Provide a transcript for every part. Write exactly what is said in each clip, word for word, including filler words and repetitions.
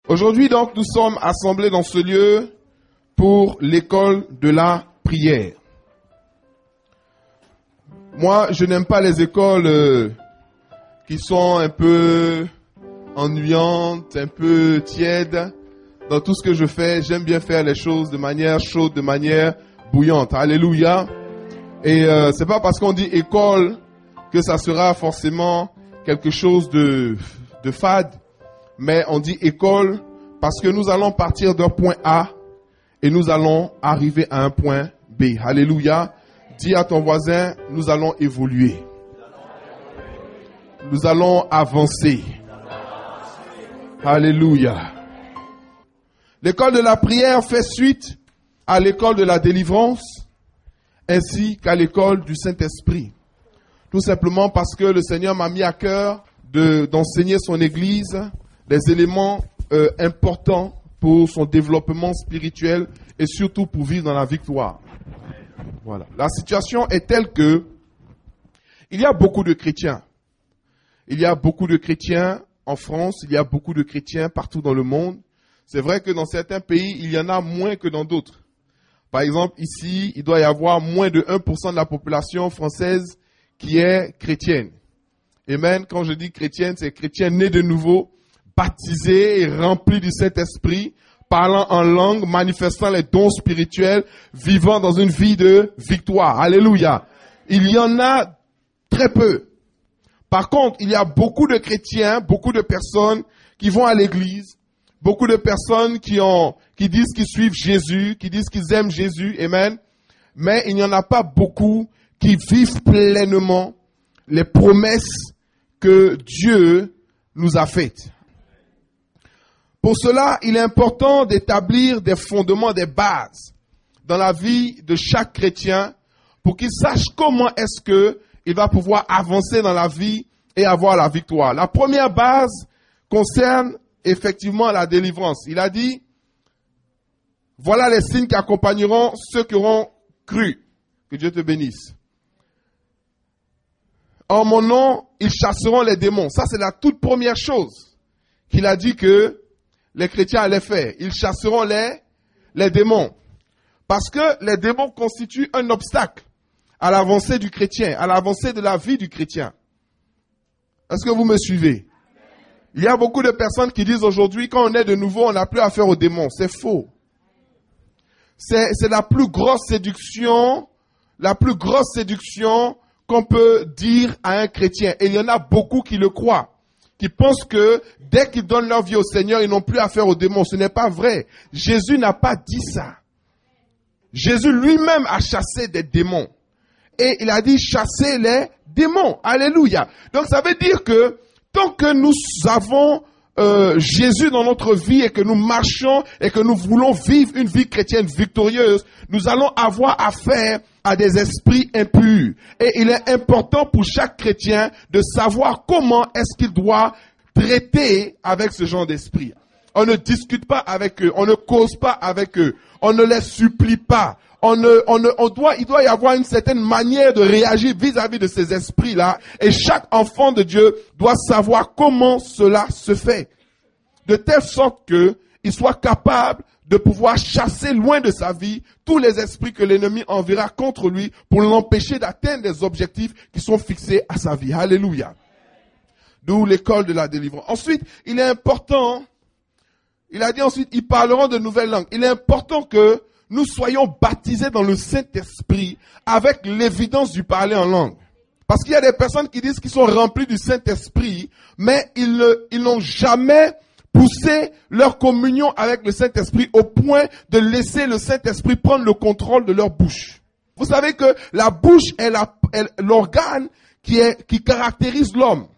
Aujourd'hui, donc, nous sommes assemblés dans ce lieu pour l'école de la prière. Moi, je n'aime pas les écoles euh, qui sont un peu ennuyantes, un peu tièdes. Dans tout ce que je fais, j'aime bien faire les choses de manière chaude, de manière bouillante. Alléluia. Et euh, c'est pas parce qu'on dit école que ça sera forcément quelque chose de, de fade. Mais on dit école parce que nous allons partir d'un point A et nous allons arriver à un point B. Alléluia. Dis à ton voisin, nous allons évoluer. Nous allons avancer. Alléluia. L'école de la prière fait suite à l'école de la délivrance ainsi qu'à l'école du Saint-Esprit. Tout simplement parce que le Seigneur m'a mis à cœur de, d'enseigner son Église des éléments euh, importants pour son développement spirituel et surtout pour vivre dans la victoire. Voilà. La situation est telle que il y a beaucoup de chrétiens. Il y a beaucoup de chrétiens en France, il y a beaucoup de chrétiens partout dans le monde. C'est vrai que dans certains pays, il y en a moins que dans d'autres. Par exemple, ici, il doit y avoir moins de un pour cent de la population française qui est chrétienne. Amen. Quand je dis chrétienne, c'est chrétien né de nouveau, baptisé et rempli du Saint-Esprit, parlant en langue, manifestant les dons spirituels, vivant dans une vie de victoire. Alléluia. Il y en a très peu. Par contre, il y a beaucoup de chrétiens, beaucoup de personnes qui vont à l'église, beaucoup de personnes qui ont, qui disent qu'ils suivent Jésus, qui disent qu'ils aiment Jésus. Amen. Mais il n'y en a pas beaucoup qui vivent pleinement les promesses que Dieu nous a faites. Pour cela, il est important d'établir des fondements, des bases dans la vie de chaque chrétien pour qu'il sache comment est-ce que il va pouvoir avancer dans la vie et avoir la victoire. La première base concerne effectivement la délivrance. Il a dit, voilà les signes qui accompagneront ceux qui auront cru. Que Dieu te bénisse. En mon nom, ils chasseront les démons. Ça, c'est la toute première chose qu'il a dit que les chrétiens allaient faire. Ils chasseront les, les démons. Parce que les démons constituent un obstacle à l'avancée du chrétien, à l'avancée de la vie du chrétien. Est-ce que vous me suivez? Il y a beaucoup de personnes qui disent aujourd'hui, quand on est de nouveau, on n'a plus affaire aux démons. C'est faux. C'est, c'est la plus grosse séduction, la plus grosse séduction qu'on peut dire à un chrétien. Et il y en a beaucoup qui le croient, qui pensent que dès qu'ils donnent leur vie au Seigneur, ils n'ont plus affaire aux démons. Ce n'est pas vrai. Jésus n'a pas dit ça. Jésus lui-même a chassé des démons. Et il a dit chasser les démons. Alléluia. Donc ça veut dire que tant que nous avons euh, Jésus dans notre vie et que nous marchons et que nous voulons vivre une vie chrétienne victorieuse, nous allons avoir affaire à des esprits impurs. Et il est important pour chaque chrétien de savoir comment est-ce qu'il doit traiter avec ce genre d'esprit. On ne discute pas avec eux, on ne cause pas avec eux, on ne les supplie pas. On ne, on ne, on doit, il doit y avoir une certaine manière de réagir vis-à-vis de ces esprits-là. Et chaque enfant de Dieu doit savoir comment cela se fait. De telle sorte que il soit capable de pouvoir chasser loin de sa vie tous les esprits que l'ennemi enverra contre lui pour l'empêcher d'atteindre des objectifs qui sont fixés à sa vie. Alléluia. D'où l'école de la délivrance. Ensuite, il est important, il a dit ensuite, ils parleront de nouvelles langues. Il est important que nous soyons baptisés dans le Saint-Esprit avec l'évidence du parler en langue. Parce qu'il y a des personnes qui disent qu'ils sont remplis du Saint-Esprit, mais ils, ils n'ont jamais poussé leur communion avec le Saint-Esprit au point de laisser le Saint-Esprit prendre le contrôle de leur bouche. Vous savez que la bouche est, la, est l'organe qui, est, qui caractérise l'homme.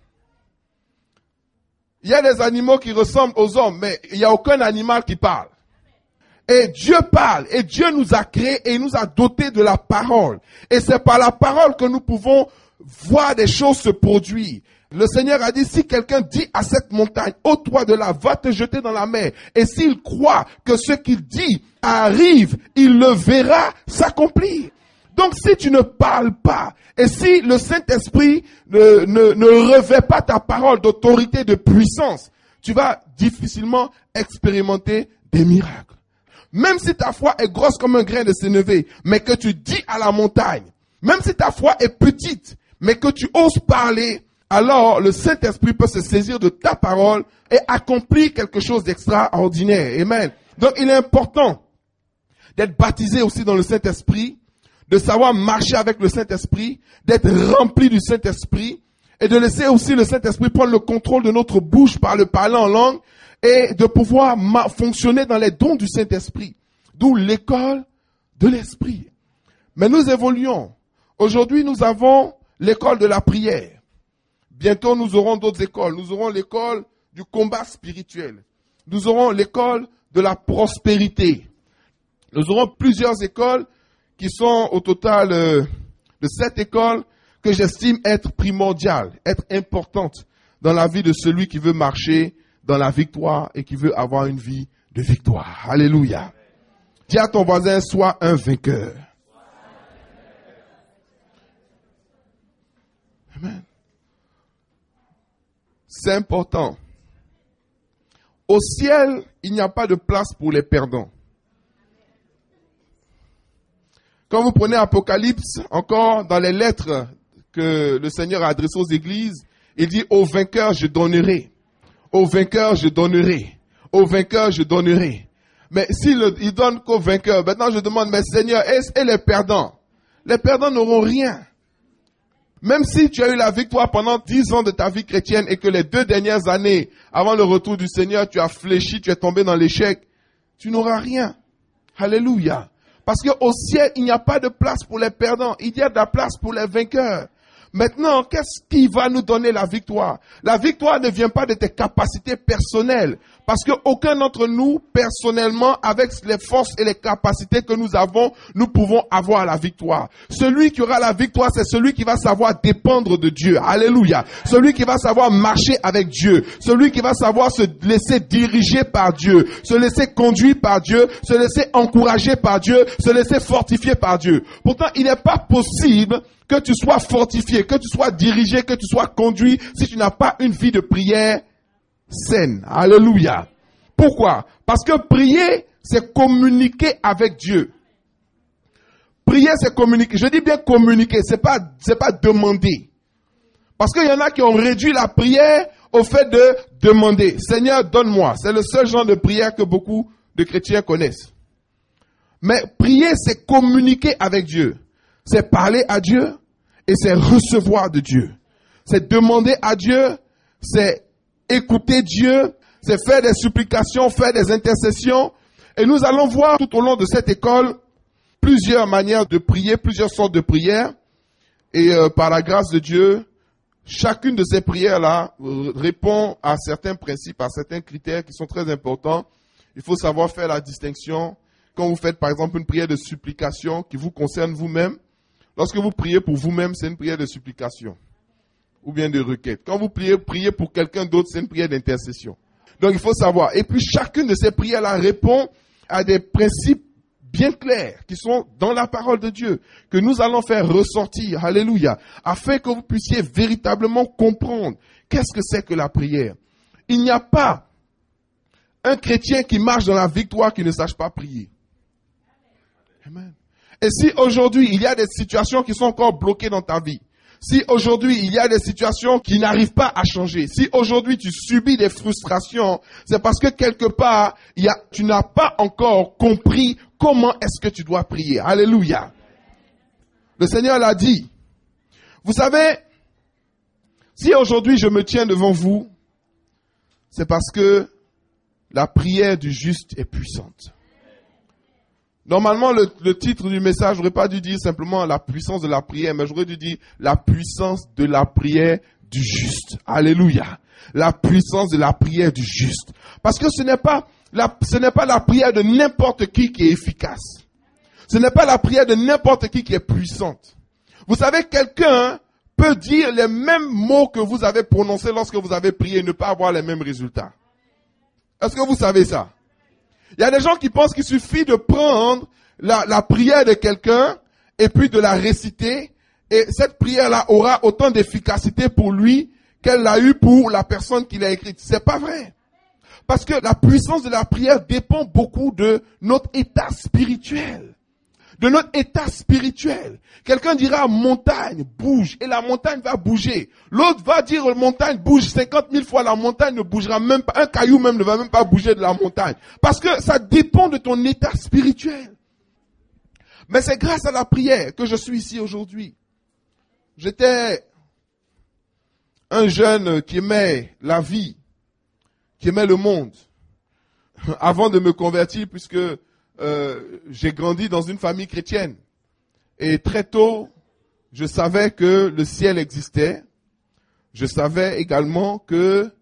Il y a des animaux qui ressemblent aux hommes, mais il n'y a aucun animal qui parle. Et Dieu parle, et Dieu nous a créés et il nous a dotés de la parole. Et c'est par la parole que nous pouvons voir des choses se produire. Le Seigneur a dit, si quelqu'un dit à cette montagne, ôte-toi de là, va te jeter dans la mer. Et s'il croit que ce qu'il dit arrive, il le verra s'accomplir. Donc si tu ne parles pas, et si le Saint-Esprit ne, ne, ne revêt pas ta parole d'autorité, de puissance, tu vas difficilement expérimenter des miracles. Même si ta foi est grosse comme un grain de sénévé, mais que tu dis à la montagne, même si ta foi est petite, mais que tu oses parler, alors le Saint-Esprit peut se saisir de ta parole et accomplir quelque chose d'extraordinaire. Amen. Donc il est important d'être baptisé aussi dans le Saint-Esprit, de savoir marcher avec le Saint-Esprit, d'être rempli du Saint-Esprit et de laisser aussi le Saint-Esprit prendre le contrôle de notre bouche par le parler en langue et de pouvoir ma- fonctionner dans les dons du Saint-Esprit. D'où l'école de l'Esprit. Mais nous évoluons. Aujourd'hui, nous avons l'école de la prière. Bientôt, nous aurons d'autres écoles. Nous aurons l'école du combat spirituel. Nous aurons l'école de la prospérité. Nous aurons plusieurs écoles qui sont au total euh, de sept écoles que j'estime être primordiales, être importantes dans la vie de celui qui veut marcher dans la victoire et qui veut avoir une vie de victoire. Alléluia. Dis à ton voisin, sois un vainqueur. Amen. C'est important. Au ciel, il n'y a pas de place pour les perdants. Quand vous prenez Apocalypse, encore dans les lettres que le Seigneur a adressées aux églises, il dit, aux vainqueurs je donnerai. Aux vainqueurs je donnerai. Aux vainqueurs je donnerai. Mais s'il il donne qu'aux vainqueurs, maintenant je demande, mais Seigneur, et les perdants? Les perdants n'auront rien. Même si tu as eu la victoire pendant dix ans de ta vie chrétienne et que les deux dernières années, avant le retour du Seigneur, tu as fléchi, tu es tombé dans l'échec, tu n'auras rien. Alléluia. Parce qu'au ciel, il n'y a pas de place pour les perdants. Il y a de la place pour les vainqueurs. Maintenant, qu'est-ce qui va nous donner la victoire? La victoire ne vient pas de tes capacités personnelles. Parce qu'aucun d'entre nous, personnellement, avec les forces et les capacités que nous avons, nous pouvons avoir la victoire. Celui qui aura la victoire, c'est celui qui va savoir dépendre de Dieu. Alléluia. Celui qui va savoir marcher avec Dieu. Celui qui va savoir se laisser diriger par Dieu. Se laisser conduire par Dieu. Se laisser encourager par Dieu. Se laisser fortifier par Dieu. Pourtant, il n'est pas possible que tu sois fortifié, que tu sois dirigé, que tu sois conduit, si tu n'as pas une vie de prière saine. Alléluia. Pourquoi? Parce que prier, c'est communiquer avec Dieu. Prier, c'est communiquer. Je dis bien communiquer, c'est pas, c'est pas demander. Parce qu'il y en a qui ont réduit la prière au fait de demander. Seigneur, donne-moi. C'est le seul genre de prière que beaucoup de chrétiens connaissent. Mais prier, c'est communiquer avec Dieu. C'est parler à Dieu et c'est recevoir de Dieu. C'est demander à Dieu, c'est écouter Dieu, c'est faire des supplications, faire des intercessions. Et nous allons voir tout au long de cette école plusieurs manières de prier, plusieurs sortes de prières. Et euh, par la grâce de Dieu, chacune de ces prières-là euh, répond à certains principes, à certains critères qui sont très importants. Il faut savoir faire la distinction. Quand vous faites par exemple une prière de supplication qui vous concerne vous-même, lorsque vous priez pour vous-même, c'est une prière de supplication ou bien de requête. Quand vous priez, priez pour quelqu'un d'autre, c'est une prière d'intercession. Donc il faut savoir. Et puis chacune de ces prières-là répond à des principes bien clairs qui sont dans la parole de Dieu, que nous allons faire ressortir, alléluia, afin que vous puissiez véritablement comprendre qu'est-ce que c'est que la prière. Il n'y a pas un chrétien qui marche dans la victoire qui ne sache pas prier. Amen. Et si aujourd'hui, il y a des situations qui sont encore bloquées dans ta vie, si aujourd'hui, il y a des situations qui n'arrivent pas à changer, si aujourd'hui tu subis des frustrations, c'est parce que quelque part, il y a, tu n'as pas encore compris comment est-ce que tu dois prier. Alléluia. Le Seigneur l'a dit. Vous savez, si aujourd'hui je me tiens devant vous, c'est parce que la prière du juste est puissante. Normalement, le, le titre du message, j'aurais pas dû dire simplement la puissance de la prière, mais j'aurais dû dire la puissance de la prière du juste. Alléluia. La puissance de la prière du juste. Parce que ce n'est pas la, ce n'est pas la prière de n'importe qui qui est efficace. Ce n'est pas la prière de n'importe qui qui est puissante. Vous savez, quelqu'un peut dire les mêmes mots que vous avez prononcés lorsque vous avez prié et ne pas avoir les mêmes résultats. Est-ce que vous savez ça? Il y a des gens qui pensent qu'il suffit de prendre la, la prière de quelqu'un et puis de la réciter, et cette prière-là aura autant d'efficacité pour lui qu'elle l'a eu pour la personne qui l'a écrite. C'est pas vrai. Parce que la puissance de la prière dépend beaucoup de notre état spirituel. De notre état spirituel. Quelqu'un dira montagne, bouge, et la montagne va bouger. L'autre va dire montagne bouge cinquante mille fois, la montagne ne bougera même pas, un caillou même ne va même pas bouger de la montagne. Parce que ça dépend de ton état spirituel. Mais c'est grâce à la prière que je suis ici aujourd'hui. J'étais un jeune qui aimait la vie, qui aimait le monde, avant de me convertir, puisque euh, j'ai grandi dans une famille chrétienne. Et très tôt, je savais que le ciel existait. Je savais également que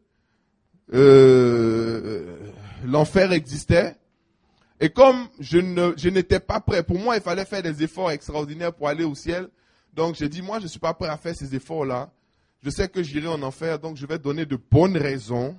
euh, l'enfer existait. Et comme je ne, je n'étais pas prêt, pour moi, il fallait faire des efforts extraordinaires pour aller au ciel. Donc, j'ai dit, moi, je ne suis pas prêt à faire ces efforts-là. Je sais que j'irai en enfer, donc je vais donner de bonnes raisons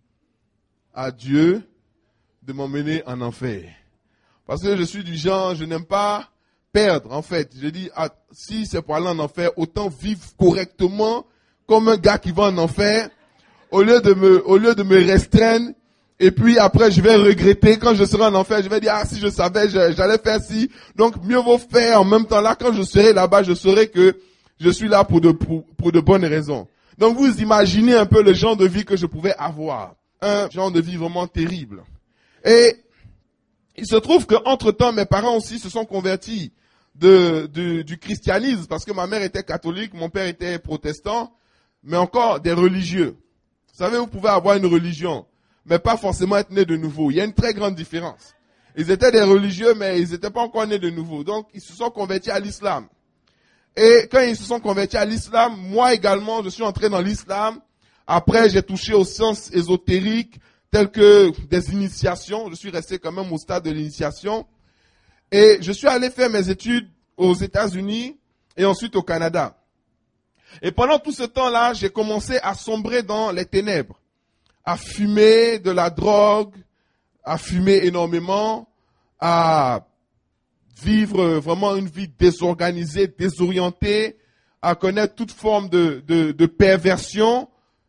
à Dieu de m'emmener en enfer. Parce que je suis du genre, je n'aime pas perdre, en fait. Je dis, ah, si c'est pour aller en enfer, autant vivre correctement comme un gars qui va en enfer, au lieu de me, au lieu de me restreindre. Et puis après, je vais regretter quand je serai en enfer. Je vais dire, ah, si je savais, j'allais faire ci. Donc, mieux vaut faire en même temps. Là, quand je serai là-bas, je saurai que je suis là pour de, pour, pour de bonnes raisons. Donc, vous imaginez un peu le genre de vie que je pouvais avoir. Un genre de vie vraiment terrible. Et il se trouve qu'entre-temps, mes parents aussi se sont convertis de, de, du christianisme. Parce que ma mère était catholique, mon père était protestant, mais encore des religieux. Vous savez, vous pouvez avoir une religion, mais pas forcément être né de nouveau. Il y a une très grande différence. Ils étaient des religieux, mais ils n'étaient pas encore nés de nouveau. Donc, ils se sont convertis à l'islam. Et quand ils se sont convertis à l'islam, moi également, je suis entré dans l'islam. Après, j'ai touché aux sciences ésotériques, telles que des initiations. Je suis resté quand même au stade de l'initiation. Et je suis allé faire mes études aux États-Unis et ensuite au Canada. Et pendant tout ce temps-là, j'ai commencé à sombrer dans les ténèbres, à fumer de la drogue, à fumer énormément, à vivre vraiment une vie désorganisée, désorientée, à connaître toute forme de, de, de perversion.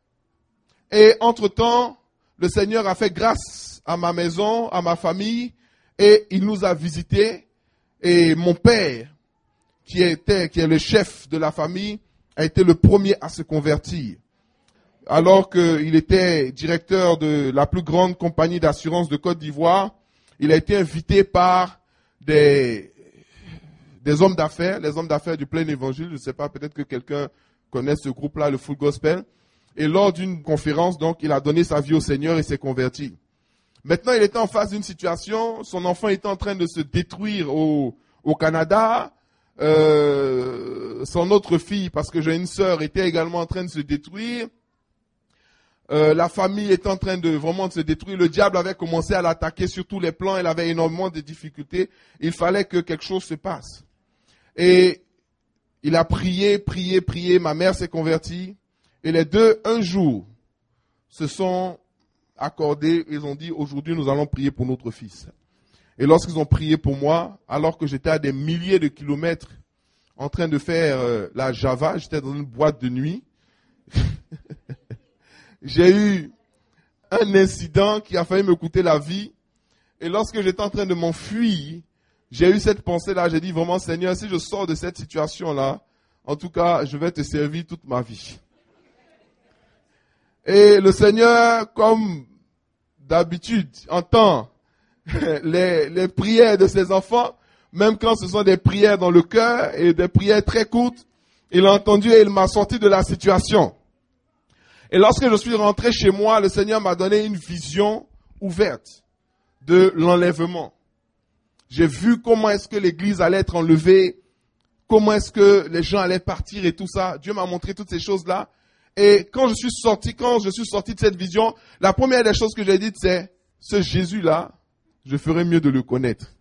Et entre-temps, le Seigneur a fait grâce à ma maison, à ma famille, et il nous a visités. Et mon père, qui était, qui est le chef de la famille, a été le premier à se convertir. Alors qu'il était directeur de la plus grande compagnie d'assurance de Côte d'Ivoire, il a été invité par des, des hommes d'affaires, les hommes d'affaires du Plein Évangile. Je ne sais pas, peut-être que quelqu'un connaît ce groupe-là, le Full Gospel. Et lors d'une conférence, donc, il a donné sa vie au Seigneur et s'est converti. Maintenant, il était en face d'une situation, son enfant était en train de se détruire au, au Canada. Euh, son autre fille, parce que j'ai une sœur, était également en train de se détruire. Euh, la famille était en train de vraiment de se détruire. Le diable avait commencé à l'attaquer sur tous les plans. Elle avait énormément de difficultés. Il fallait que quelque chose se passe. Et il a prié, prié, prié. Ma mère s'est convertie. Et les deux, un jour, se sont accordés. Ils ont dit, aujourd'hui, nous allons prier pour notre fils. Et lorsqu'ils ont prié pour moi, alors que j'étais à des milliers de kilomètres en train de faire euh, la Java, j'étais dans une boîte de nuit, j'ai eu un incident qui a failli me coûter la vie. Et lorsque j'étais en train de m'enfuir, j'ai eu cette pensée-là. J'ai dit vraiment, Seigneur, si je sors de cette situation-là, en tout cas, je vais te servir toute ma vie. Et le Seigneur, comme d'habitude, entend les, les prières de ses enfants, même quand ce sont des prières dans le cœur et des prières très courtes. Il a entendu et il m'a sorti de la situation. Et lorsque je suis rentré chez moi, le Seigneur m'a donné une vision ouverte de l'enlèvement. J'ai vu comment est-ce que l'église allait être enlevée, comment est-ce que les gens allaient partir et tout ça. Dieu m'a montré toutes ces choses-là. Et quand je suis sorti, quand je suis sorti de cette vision, la première des choses que j'ai dites, c'est, ce Jésus-là, je ferais mieux de le connaître.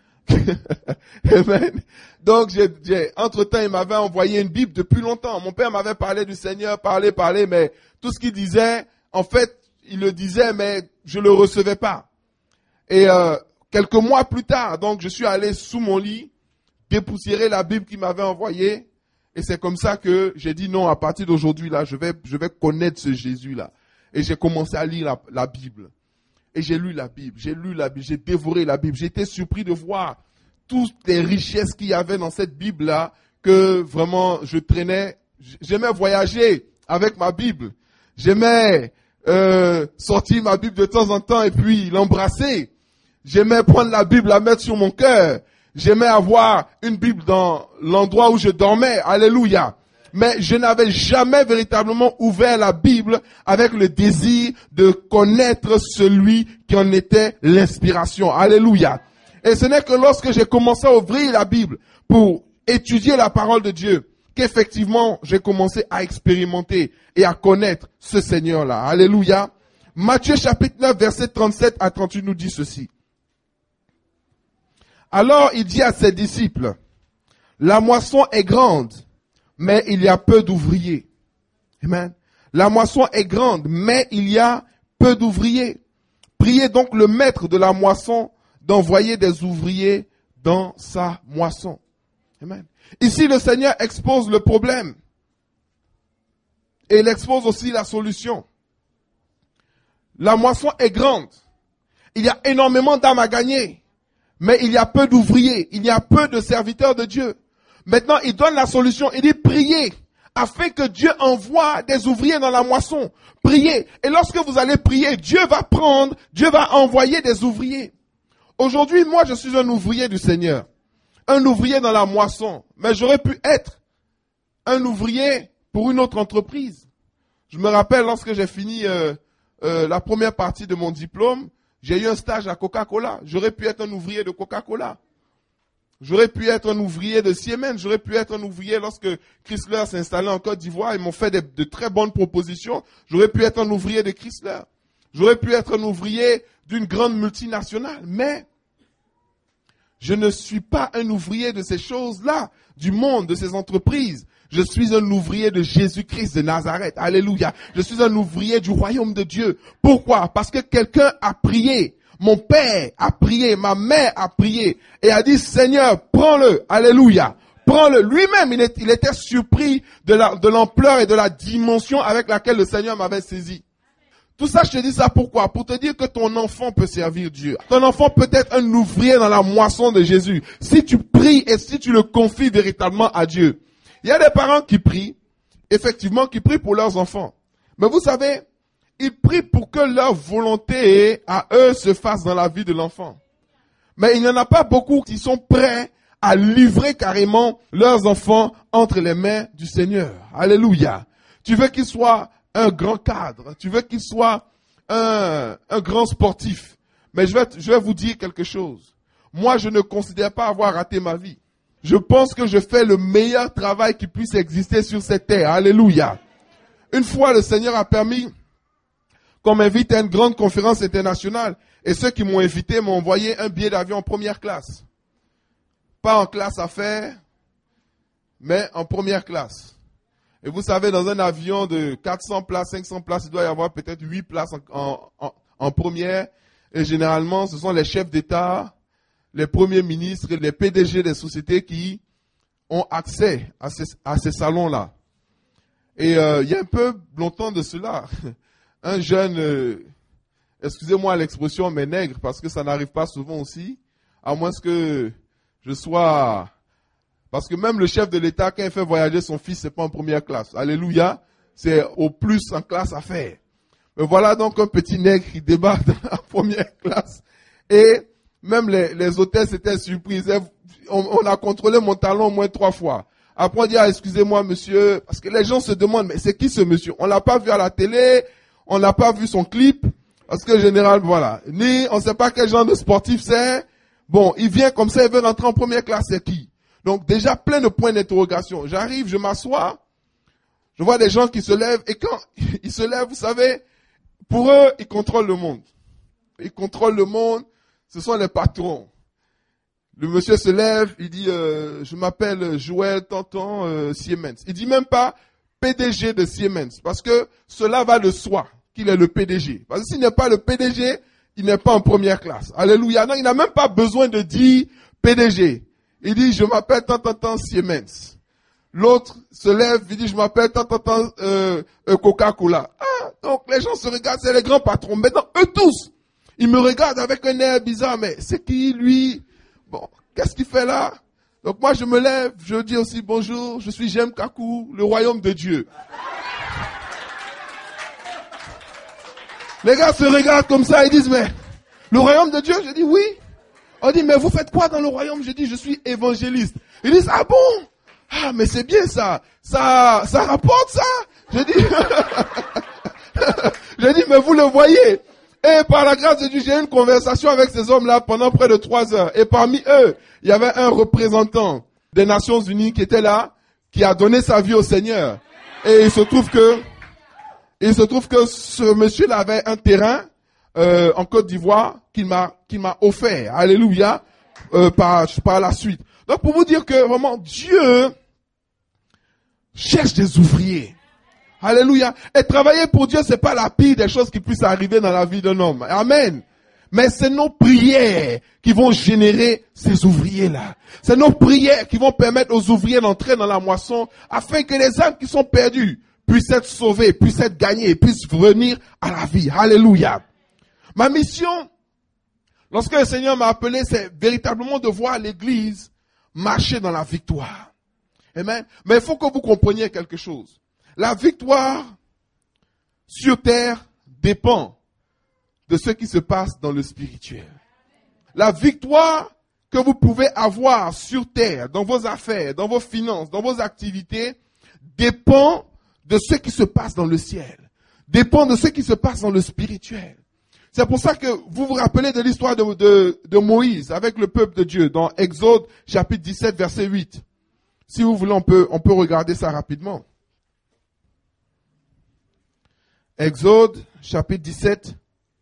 Amen. Donc, j'ai, j'ai, entre-temps, il m'avait envoyé une Bible depuis longtemps. Mon père m'avait parlé du Seigneur, parlé, parlé, mais tout ce qu'il disait, en fait, il le disait, mais je le recevais pas. Et euh, quelques mois plus tard, donc, je suis allé sous mon lit, dépoussiérer la Bible qu'il m'avait envoyée, et c'est comme ça que j'ai dit non, à partir d'aujourd'hui, là, je vais, je vais connaître ce Jésus-là. Et j'ai commencé à lire la, la Bible. Et j'ai lu la Bible, j'ai lu la Bible, j'ai dévoré la Bible. J'ai été surpris de voir toutes les richesses qu'il y avait dans cette Bible-là, que vraiment je traînais. J'aimais voyager avec ma Bible. J'aimais euh, sortir ma Bible de temps en temps et puis l'embrasser. J'aimais prendre la Bible, la mettre sur mon cœur. J'aimais avoir une Bible dans l'endroit où je dormais. Alléluia. Mais je n'avais jamais véritablement ouvert la Bible avec le désir de connaître celui qui en était l'inspiration. Alléluia. Et ce n'est que lorsque j'ai commencé à ouvrir la Bible pour étudier la parole de Dieu qu'effectivement j'ai commencé à expérimenter et à connaître ce Seigneur-là. Alléluia. Matthieu chapitre neuf, verset trente-sept à trente-huit nous dit ceci. Alors il dit à ses disciples, la moisson est grande, mais il y a peu d'ouvriers. Amen. La moisson est grande, mais il y a peu d'ouvriers. Priez donc le maître de la moisson d'envoyer des ouvriers dans sa moisson. Amen. Ici, le Seigneur expose le problème. Et il expose aussi la solution. La moisson est grande. Il y a énormément d'âmes à gagner. Mais il y a peu d'ouvriers. Il y a peu de serviteurs de Dieu. Maintenant, il donne la solution. Il dit priez afin que Dieu envoie des ouvriers dans la moisson. Priez. Et lorsque vous allez prier, Dieu va prendre, Dieu va envoyer des ouvriers. Aujourd'hui, moi, je suis un ouvrier du Seigneur. Un ouvrier dans la moisson. Mais j'aurais pu être un ouvrier pour une autre entreprise. Je me rappelle lorsque j'ai fini euh, euh, la première partie de mon diplôme, j'ai eu un stage à Coca-Cola. J'aurais pu être un ouvrier de Coca-Cola. J'aurais pu être un ouvrier de Siemens. J'aurais pu être un ouvrier lorsque Chrysler s'est installé en Côte d'Ivoire. Ils m'ont fait de, de très bonnes propositions. J'aurais pu être un ouvrier de Chrysler. J'aurais pu être un ouvrier d'une grande multinationale. Mais je ne suis pas un ouvrier de ces choses-là, du monde, de ces entreprises. Je suis un ouvrier de Jésus-Christ de Nazareth. Alléluia. Je suis un ouvrier du royaume de Dieu. Pourquoi? Parce que quelqu'un a prié. Mon père a prié. Ma mère a prié. Et a dit, Seigneur, prends-le. Alléluia. Prends-le. Lui-même, il, est, il était surpris de la, de l'ampleur et de la dimension avec laquelle le Seigneur m'avait saisi. Tout ça, je te dis ça pourquoi? Pour te dire que ton enfant peut servir Dieu. Ton enfant peut être un ouvrier dans la moisson de Jésus. Si tu pries et si tu le confies véritablement à Dieu. Il y a des parents qui prient, effectivement, qui prient pour leurs enfants. Mais vous savez, ils prient pour que leur volonté à eux se fasse dans la vie de l'enfant. Mais il n'y en a pas beaucoup qui sont prêts à livrer carrément leurs enfants entre les mains du Seigneur. Alléluia. Tu veux qu'il soit un grand cadre, tu veux qu'il soit un, un grand sportif. Mais je vais, je vais vous dire quelque chose. Moi, je ne considère pas avoir raté ma vie. Je pense que je fais le meilleur travail qui puisse exister sur cette terre. Alléluia. Une fois, le Seigneur a permis qu'on m'invite à une grande conférence internationale. Et ceux qui m'ont invité m'ont envoyé un billet d'avion en première classe. Pas en classe affaires, mais en première classe. Et vous savez, dans un avion de quatre cents places, cinq cents places, il doit y avoir peut-être huit places en, en, en, en première. Et généralement, ce sont les chefs d'État, les premiers ministres, les P D G des sociétés qui ont accès à ces, à ces salons-là. Et euh, il y a un peu longtemps de cela, un jeune, euh, excusez-moi l'expression, mais nègre, parce que ça n'arrive pas souvent aussi, à moins que je sois... Parce que même le chef de l'État, quand il fait voyager son fils, c'est pas en première classe. Alléluia, c'est au plus en classe affaires. Mais voilà donc un petit nègre qui débarque en première classe. Et même les, les hôtesses étaient surprises. On, on a contrôlé mon talon au moins trois fois. Après on dit, ah, excusez-moi monsieur, parce que les gens se demandent, mais c'est qui ce monsieur? On l'a pas vu à la télé, on n'a pas vu son clip, parce que général, voilà. Ni, on sait pas quel genre de sportif c'est. Bon, il vient comme ça, il veut rentrer en première classe, c'est qui? Donc déjà plein de points d'interrogation. J'arrive, je m'assois, je vois des gens qui se lèvent, et quand ils se lèvent, vous savez, pour eux, ils contrôlent le monde. Ils contrôlent le monde, ce sont les patrons. Le monsieur se lève, il dit, euh, je m'appelle Joël Tonton euh, Siemens. Il dit même pas P D G de Siemens, parce que cela va de soi qu'il est le P D G. Parce que s'il n'est pas le P D G, il n'est pas en première classe. Alléluia. Non, il n'a même pas besoin de dire P D G. Il dit, je m'appelle Tonton Siemens. L'autre se lève, il dit, je m'appelle Tonton euh, euh, Coca-Cola. Ah, donc les gens se regardent, c'est les grands patrons. Maintenant, eux tous, Il me regarde avec un air bizarre, mais c'est qui lui? Bon, qu'est-ce qu'il fait là? Donc moi je me lève, je dis aussi bonjour, je suis Jem Kakou, le royaume de Dieu. Les gars se regardent comme ça, ils disent, mais le royaume de Dieu? Je dis oui. On dit, mais vous faites quoi dans le royaume? Je dis, je suis évangéliste. Ils disent, ah bon? Ah, mais c'est bien ça. Ça, ça rapporte ça? Je dis, je dis, mais vous le voyez. Et par la grâce de Dieu, j'ai eu une conversation avec ces hommes-là pendant près de trois heures. Et parmi eux, il y avait un représentant des Nations Unies qui était là, qui a donné sa vie au Seigneur. Et il se trouve que, il se trouve que ce monsieur-là avait un terrain euh, en Côte d'Ivoire qu'il m'a, qu'il m'a offert. Alléluia, euh, par, par la suite. Donc pour vous dire que vraiment Dieu cherche des ouvriers. Alléluia. Et travailler pour Dieu, c'est pas la pire des choses qui puissent arriver dans la vie d'un homme. Amen. Mais c'est nos prières qui vont générer ces ouvriers-là. C'est nos prières qui vont permettre aux ouvriers d'entrer dans la moisson afin que les âmes qui sont perdues puissent être sauvées, puissent être gagnées, puissent venir à la vie. Alléluia. Ma mission, lorsque le Seigneur m'a appelé, c'est véritablement de voir l'Église marcher dans la victoire. Amen. Mais il faut que vous compreniez quelque chose. La victoire sur terre dépend de ce qui se passe dans le spirituel. La victoire que vous pouvez avoir sur terre, dans vos affaires, dans vos finances, dans vos activités, dépend de ce qui se passe dans le ciel. Dépend de ce qui se passe dans le spirituel. C'est pour ça que vous vous rappelez de l'histoire de, de, de Moïse avec le peuple de Dieu dans Exode chapitre dix-sept verset huit. Si vous voulez, on peut, on peut regarder ça rapidement. Exode, chapitre dix-sept,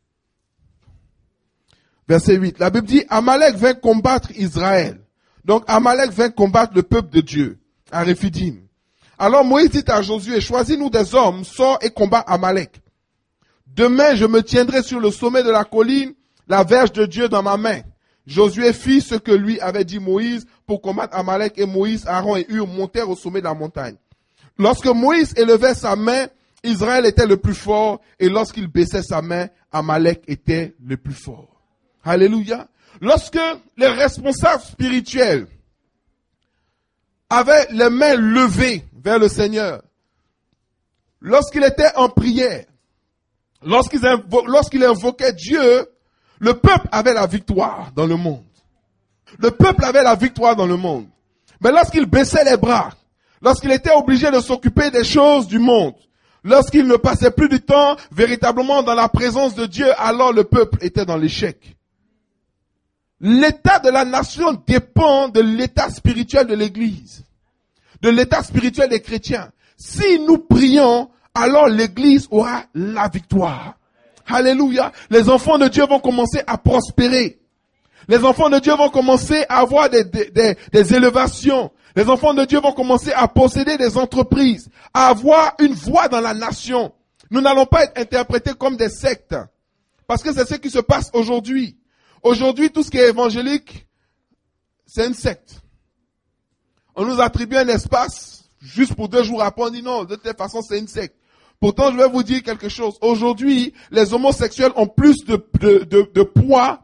verset huit. La Bible dit, Amalek vint combattre Israël. Donc, Amalek vint combattre le peuple de Dieu, à Réphidim. Alors, Moïse dit à Josué, choisis-nous des hommes, sors et combat Amalek. Demain, je me tiendrai sur le sommet de la colline, la verge de Dieu dans ma main. Josué fit ce que lui avait dit Moïse pour combattre Amalek, et Moïse, Aaron et Hur montèrent au sommet de la montagne. Lorsque Moïse élevait sa main, Israël était le plus fort, et lorsqu'il baissait sa main, Amalek était le plus fort. Alléluia. Lorsque les responsables spirituels avaient les mains levées vers le Seigneur, lorsqu'il était en prière, lorsqu'il invo- lorsqu'il invoquait Dieu, le peuple avait la victoire dans le monde. Le peuple avait la victoire dans le monde. Mais lorsqu'il baissait les bras, lorsqu'il était obligé de s'occuper des choses du monde, lorsqu'il ne passait plus du temps véritablement dans la présence de Dieu, alors le peuple était dans l'échec. L'état de la nation dépend de l'état spirituel de l'Église, de l'état spirituel des chrétiens. Si nous prions, alors l'Église aura la victoire. Alléluia. Les enfants de Dieu vont commencer à prospérer. Les enfants de Dieu vont commencer à avoir des, des, des, des élévations. Les enfants de Dieu vont commencer à posséder des entreprises, à avoir une voix dans la nation. Nous n'allons pas être interprétés comme des sectes. Parce que c'est ce qui se passe aujourd'hui. Aujourd'hui, tout ce qui est évangélique, c'est une secte. On nous attribue un espace, juste pour deux jours après, on dit non, de toute façon, c'est une secte. Pourtant, je vais vous dire quelque chose. Aujourd'hui, les homosexuels ont plus de, de, de, de poids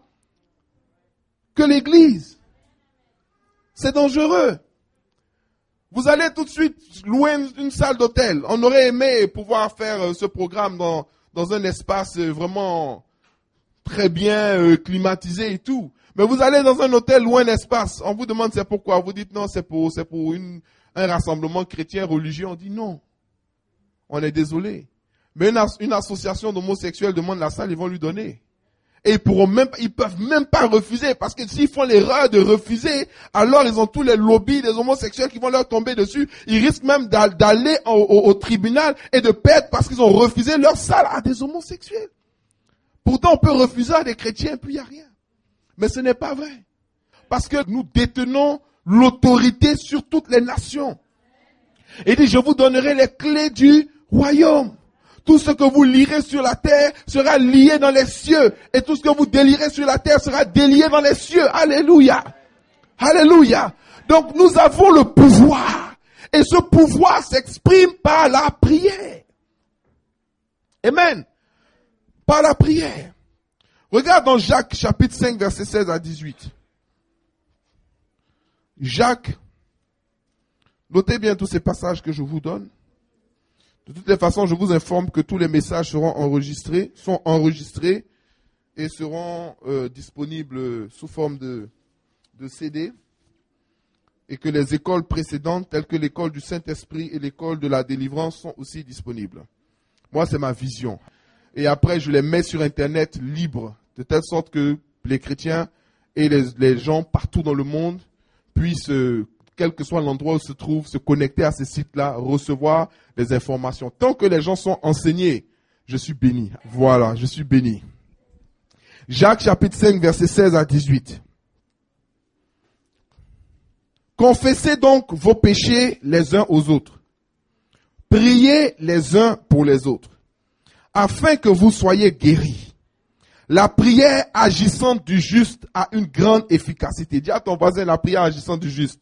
que l'Église. C'est dangereux. Vous allez tout de suite louer une, une salle d'hôtel. On aurait aimé pouvoir faire euh, ce programme dans, dans un espace euh, vraiment très bien euh, climatisé et tout. Mais vous allez dans un hôtel ou un espace, on vous demande c'est pourquoi. Vous dites non, c'est pour, c'est pour une, un rassemblement chrétien religieux. On dit non. On est désolé. Mais une, as, une association d'homosexuels demande la salle, ils vont lui donner. Et ils pourront même, ils peuvent même pas refuser, parce que s'ils font l'erreur de refuser, alors ils ont tous les lobbies des homosexuels qui vont leur tomber dessus. Ils risquent même d'aller au, au, au tribunal et de perdre parce qu'ils ont refusé leur salle à des homosexuels. Pourtant, on peut refuser à des chrétiens, puis il n'y a rien. Mais ce n'est pas vrai. Parce que nous détenons l'autorité sur toutes les nations. Et il dit, je vous donnerai les clés du royaume. Tout ce que vous lirez sur la terre sera lié dans les cieux. Et tout ce que vous délirez sur la terre sera délié dans les cieux. Alléluia. Alléluia. Donc nous avons le pouvoir. Et ce pouvoir s'exprime par la prière. Amen. Par la prière. Regarde dans Jacques chapitre cinq, verset seize à dix-huit. Jacques, notez bien tous ces passages que je vous donne. De toutes les façons, je vous informe que tous les messages seront enregistrés, sont enregistrés et seront euh, disponibles sous forme de, de C D. Et que les écoles précédentes, telles que l'école du Saint-Esprit et l'école de la délivrance, sont aussi disponibles. Moi, c'est ma vision. Et après, je les mets sur Internet libres, de telle sorte que les chrétiens et les, les gens partout dans le monde puissent, euh, quel que soit l'endroit où se trouvent, se connecter à ces sites-là, recevoir les informations. Tant que les gens sont enseignés, je suis béni. Voilà, je suis béni. Jacques chapitre cinq, verset seize à dix-huit. Confessez donc vos péchés les uns aux autres. Priez les uns pour les autres, afin que vous soyez guéris. La prière agissante du juste a une grande efficacité. Dis à ton voisin, la prière agissante du juste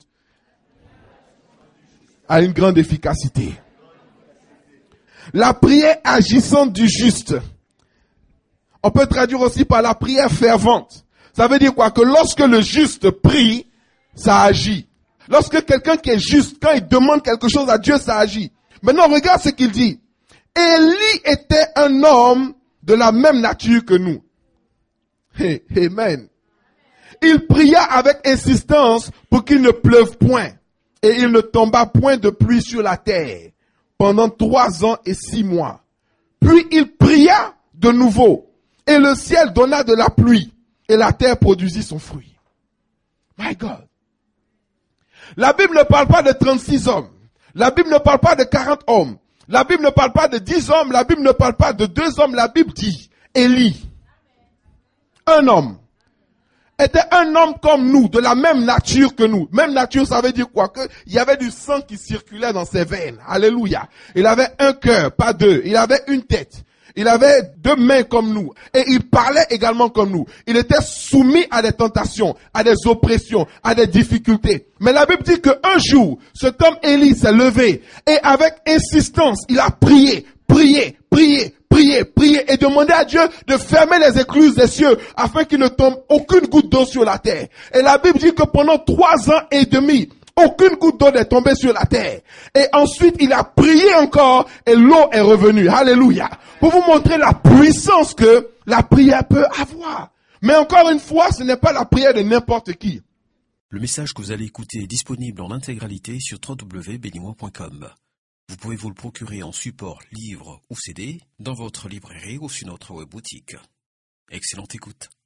a une grande efficacité. La prière agissante du juste, on peut traduire aussi par la prière fervente. Ça veut dire quoi? Que lorsque le juste prie, ça agit. Lorsque quelqu'un qui est juste, quand il demande quelque chose à Dieu, ça agit. Maintenant, regarde ce qu'il dit. Élie était un homme de la même nature que nous. Hey, amen. Il pria avec insistance pour qu'il ne pleuve point. Et il ne tomba point de pluie sur la terre pendant trois ans et six mois. Puis il pria de nouveau. Et le ciel donna de la pluie. Et la terre produisit son fruit. My God. La Bible ne parle pas de trente-six hommes. La Bible ne parle pas de quarante hommes. La Bible ne parle pas de dix hommes. La Bible ne parle pas de deux hommes. La Bible dit Élie, un homme, était un homme comme nous, de la même nature que nous. Même nature, ça veut dire quoi? Que il y avait du sang qui circulait dans ses veines. Alléluia. Il avait un cœur, pas deux. Il avait une tête. Il avait deux mains comme nous. Et il parlait également comme nous. Il était soumis à des tentations, à des oppressions, à des difficultés. Mais la Bible dit qu'un jour, cet homme Élie s'est levé. Et avec insistance, il a prié, prié, prié, prié, prié. Et demandé à Dieu de fermer les écluses des cieux afin qu'il ne tombe aucune goutte d'eau sur la terre. Et la Bible dit que pendant trois ans et demi, aucune goutte d'eau n'est tombée sur la terre. Et ensuite, il a prié encore et l'eau est revenue. Alléluia. Pour vous montrer la puissance que la prière peut avoir. Mais encore une fois, ce n'est pas la prière de n'importe qui. Le message que vous allez écouter est disponible en intégralité sur w w w point béninois point com. Vous pouvez vous le procurer en support, livre ou C D dans votre librairie ou sur notre web boutique. Excellente écoute.